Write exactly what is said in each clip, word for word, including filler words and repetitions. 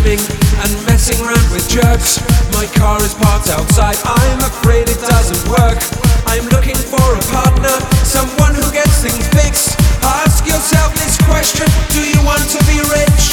scheming and messing around with jerks. My car is parked outside, I'm afraid it doesn't work. I'm looking for a partner, someone who gets things fixed. Ask yourself this question, do you want to be rich?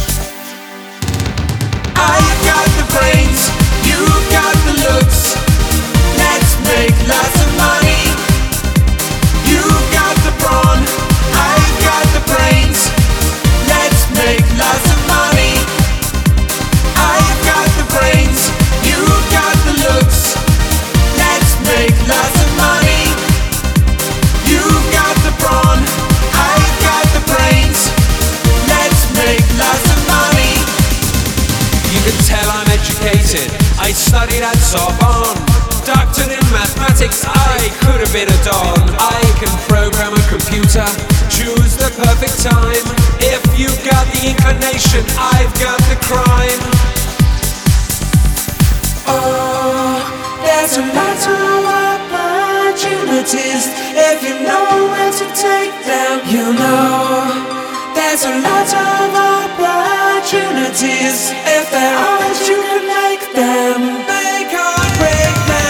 I've got the brains, you've got the looks. Let's make lots of money. You've got the brawn, I've got the brains. Let's make lots of money. I've got the brains, you've got the looks. Let's make lots of money. You've got the brawn, I've got the brains. Let's make lots of money. You can tell I'm educated, I studied at Sorbonne. Doctored in mathematics, I could have been a don. I can program a computer, choose the perfect time. If you've got the inclination, I've got the crime. Oh, there's a lot of opportunities. If you know where to take them, you know. There's a lot of opportunities. If there aren't, you can make them. They can't break them.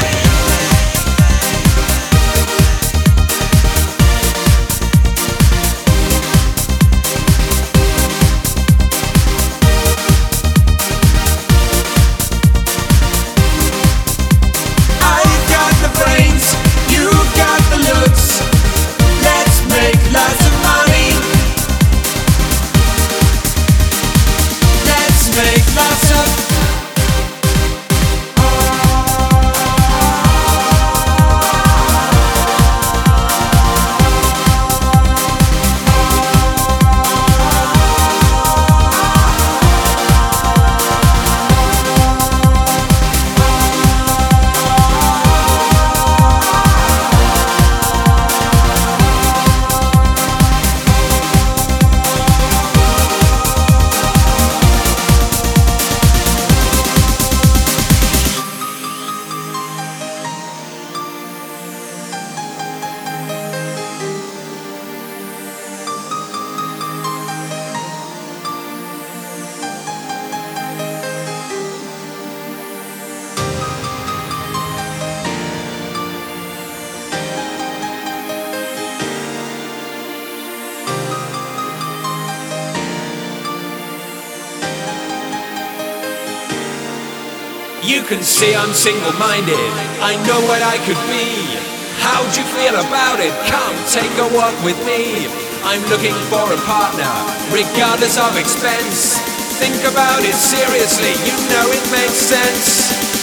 You can see I'm single-minded, I know what I could be. How'd you feel about it? Come, take a walk with me. I'm looking for a partner, regardless of expense. Think about it seriously, you know it makes sense.